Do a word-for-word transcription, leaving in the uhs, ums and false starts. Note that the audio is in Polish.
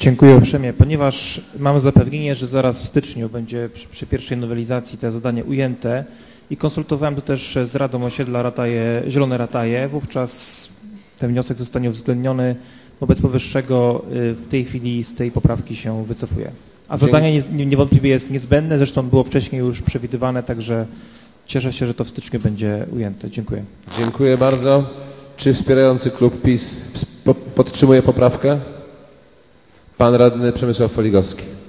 Dziękuję uprzejmie. Ponieważ mamy zapewnienie, że zaraz w styczniu będzie przy, przy pierwszej nowelizacji to zadanie ujęte i konsultowałem to też z Radą Osiedla Rataje, Zielone Rataje, wówczas ten wniosek zostanie uwzględniony. Wobec powyższego w tej chwili z tej poprawki się wycofuje. A zadanie niewątpliwie jest niezbędne, zresztą było wcześniej już przewidywane, także cieszę się, że to w styczniu będzie ujęte. Dziękuję. Dziękuję bardzo. Czy wspierający klub PiS podtrzymuje poprawkę? Pan radny Przemysław Foligowski.